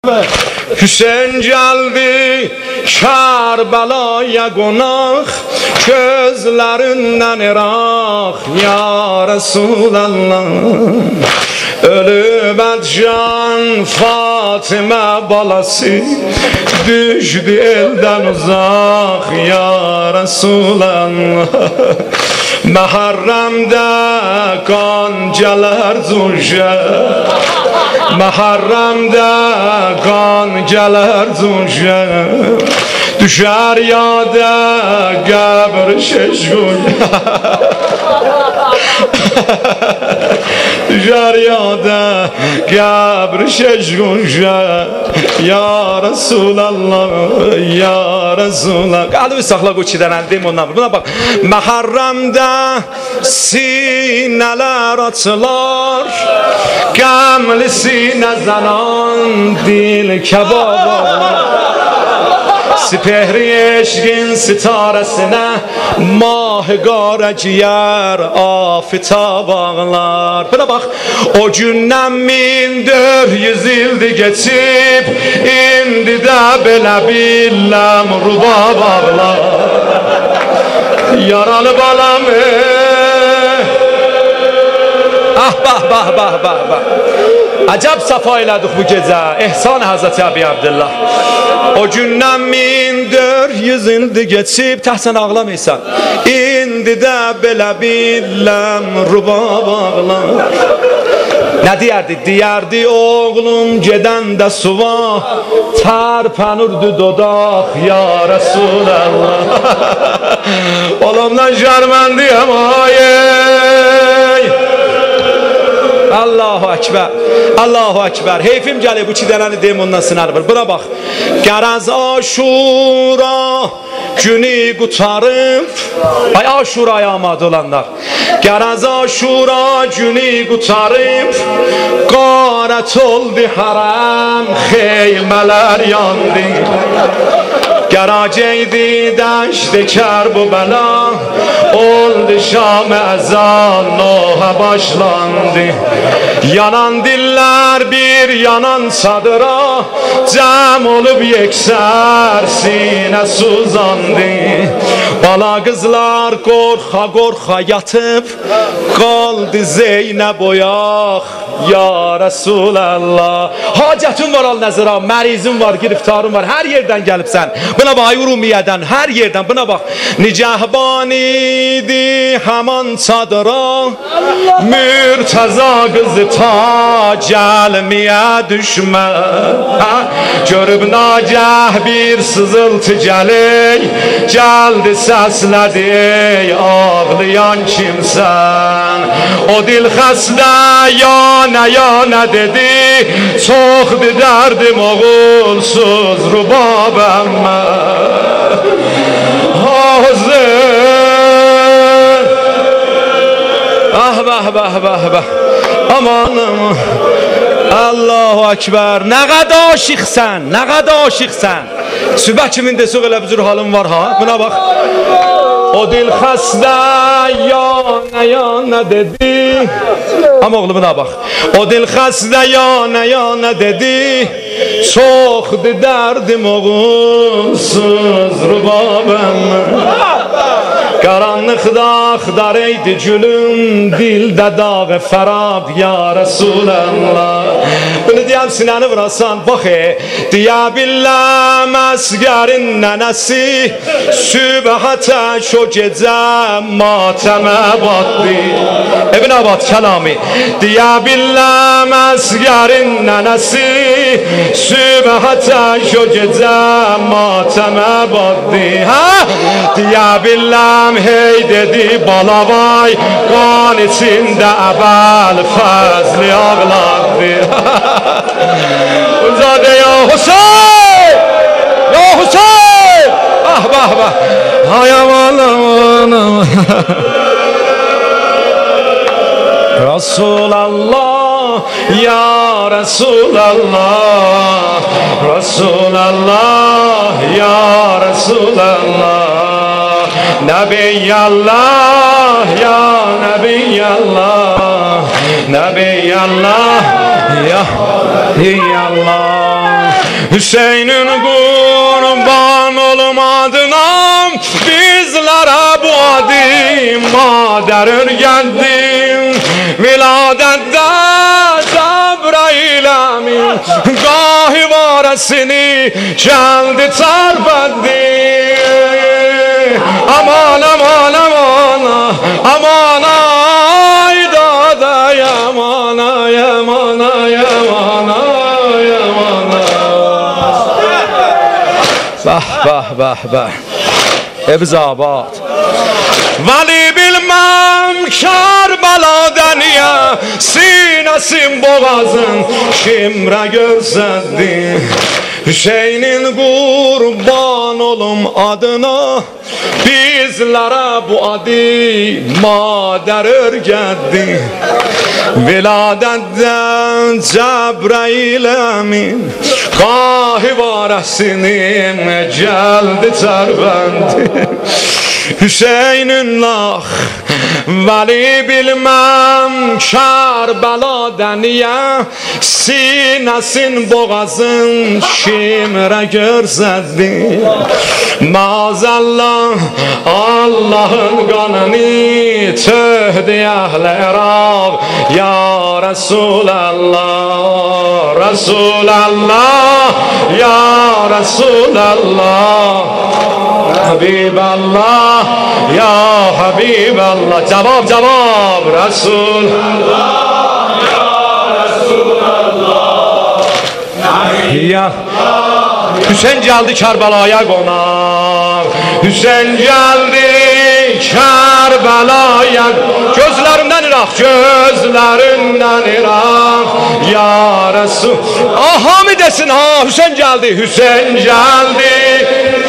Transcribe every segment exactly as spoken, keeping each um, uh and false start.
Hüseyin geldi Kerbela'ya konak, gözlerinden Irak ya Resulallah. Ölüp can Fatıma balası, düştü elden uzak ya Resulallah. Muharrem'de qancalar cunşa, Muharrem'de qancalar cunşa, düşer yada qəbr şeşgun. Düşer yada qəbr şeşgunşa ya Resulallah, ya Resulallah. Qalbi saxla bu çidən deyim ondan. Buna bak. Muharrem'de sineler açılar, qəmli sinə zanan dil kebab. Sipehri eşkin sitaresine mahgara ciğer afitab ağlar. Buna bak, o günden bin dört yüz yıldı geçip, indi de belə billem rubab ağlar. Yaralı balam ah bah bah bah bah bah. Acab safa elədik bu gecə, ehsan Hazreti Abi Abdullah. O gündən min dört yüz ildi geçib, təhsən ağlamaysan, indi də belə billəm rubab ağlar. Nə deyərdi? Deyərdi oğlum gedəndə suva, tərpənirdi dodaq ya Resulallah. Oğlumdan şərməndiyəm ayey. Allahu Ekber, Allahu Ekber. Heyfim gəlir bu çidənəni deyim ondan sınarır. Buna bax. Qəraz Aşura günü qutarıb, ay Aşuraya amad olanlar. Qəraz Aşura günü qutarıb, qarət oldu haram, xeymələr yandı. Geraceydi deşti Kerbela, oldu Şam ezan noha başlandı. Yanan diller bir yanan sadıra, cem olup yekser sine suzandı. Bala kızlar korka korka yatıp, kaldı Zeynep oyaq ya Resulallah. Hacətin var al-nəzira, mərizin var, giriftarın var, her yerden gelipsən. Buna bak, Urumiyədən, her yerden buna bak. Nicahban idi haman çadıra, Mürtəza kızı ta gelmeye düşme. Görüb nagah bir sızıltı gəley, geldi səslədi ey ağlayan kimsən. O dil xəstə yana yana dedi, çoxdu dərdim oğulsuz rubabəm mən. Ah bah bah bah bah. Aman aman. Allahu Ekber. Nə qədər aşıqsən, nə qədər aşıqsən. Sübh kimin desə elə bir halın var ha. Buna bax. O dil xəstə yana yana dedi. Amma oğlum buna bax. O dil xəstə yana yana dedi, çoxdu dərdim oğulsuz rubabəm. Qaranlıqda axdar eydi gülüm, dildə dağı fərab ya Resulallah. Bunu deyəm sinəni vurasan, bax e, deyə billəm əsgərin nənəsi, sübhətə şo gecə matəmə batdı. Ebn Abad kəlami. Deyə billəm əsgərin nənəsi, sübhətə şo gecə matəmə batdı. Deyə billəm hey dedi balavay, qan içində əbəl fəzli ağlardı. Uzadə ya Hüseyin, ya Hüseyin. Ah bah bah. Ay aman aman aman. Resulallah, ya Resulallah, Resulallah, ya Resulallah. Nebiyallah ya Nebiyallah, Nebiyallah ya Nebiyallah. Hüseyin'in kurban olum adına bizlere bu adi mader örgendi. Viladette Cebrail emin gahi varesini geldi terbetti. Aman aman aman aman ay dada yaman ay yaman ay yaman ay yaman. Bah bah bah bah. Ebzabad. Vali bilmem Kerbela'da niye sinesin boğazın kimre görsetti. Hüseyin'in kurban olum adına bizlere bu adi mader örgetti. Viladetten Cebrail emin gahi varesinin geldi terbendi. Hüseyin'in lah vali bilmem Kerbela'da niye sinesin boğazın kimre görsetti. Maazallah Allah'ın kanını töhdü ehl-i Irak ya Resulallah, Resulallah ya Resulallah, Habiballah ya Habiballah. Cevap cevap Resulallah ya Resulallah ya. Hüseyin geldi Kerbela'ya konak. Hüseyin geldi Kerbela'ya. Gözlerinden Irak, gözlerinden Irak ya Resul. Aha mı desin ha? Hüseyin geldi, Hüseyin geldi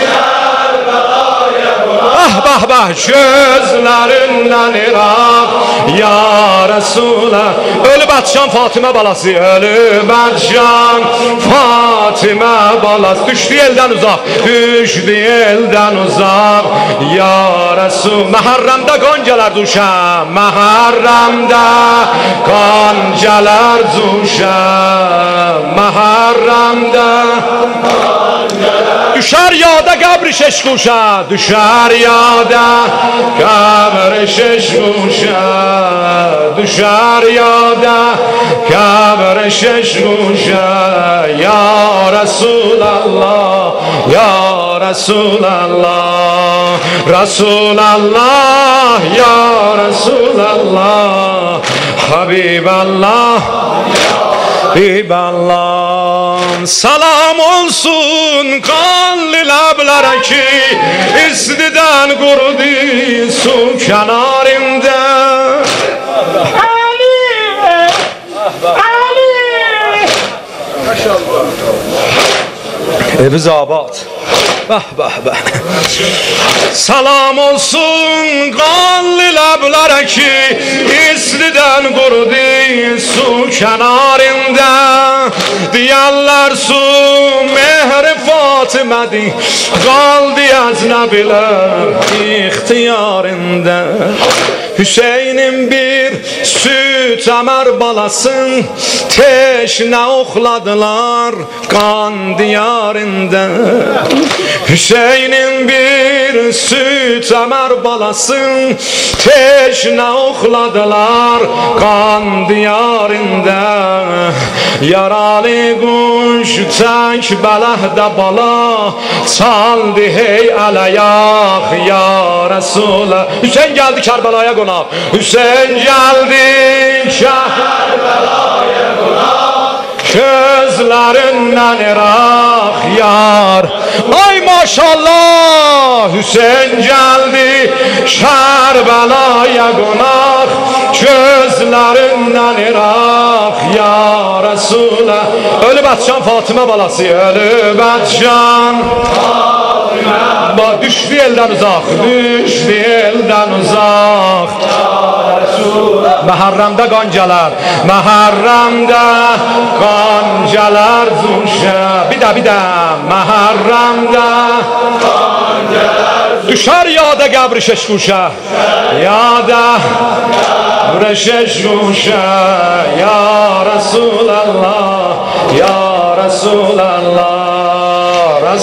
ah bah bah gözlerinden Irak ya Resulallah. Ölü Batşan Fatime balası, ölü Batşan Fatime balası. Düştü elden uzak, düştü elden uzak ya Resul. Muharremde goncalar düşer, Muharremde goncalar düşer, Muharremde düşer yada kabri şeş kuşa, düşer yada kabri şeş kuşa, düşer yada kabri şeş kuşa ya Resulallah ya Resulallah, Resulallah ya Resulallah, Habiballah Habiballah. Salam olsun kanlı lablere ki istiden kurudu su kenarında. Ali Ali maşallah. Ebzabad. Bah bah bah. Salam olsun kanlı lablere ki istiden kurudu su kenarında. Diyarlar su mehri Fatime'di kaldı ecnebiler ihtiyarında. Hüseyin'in bir süt emer balasın teşne okladılar kan diyarında. Hüseyin'in bir süt emer balasın teşne okladılar kan diyarında. Yaralı kuş tek belehde bala çaldı hey alayak ya Resulallah. Hüseyin geldi Kerbela'ya konak. Hüseyin geldi Kerbela'ya konak. Gözlerinden Irak yar. Ay maşallah Hüseyin geldi Kerbela'ya konak. Gözlerinden Irak ya Resulallah. Ölü Batşan Fatime balası, ölü Batşan Fatime. Düştü elden uzak, düştü elden uzak. Muharremde goncalar, Muharremde goncalar düşer. Bir daha bir daha Muharremde goncalar düşer yada kabri şeş kuşa, yada kabri şeş kuşa ya Resulallah ya Resulallah.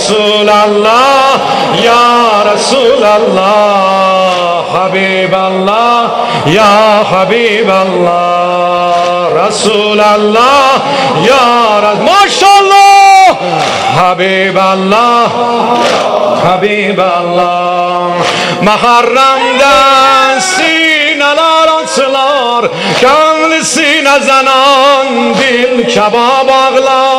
رسول الله یا رسول الله حبیب الله یا حبیب الله رسول الله یا رسول ماشاءالله حبیب الله حبیب الله محرمden sineler açılar, gönlü sine zanan dil kebab ağlar.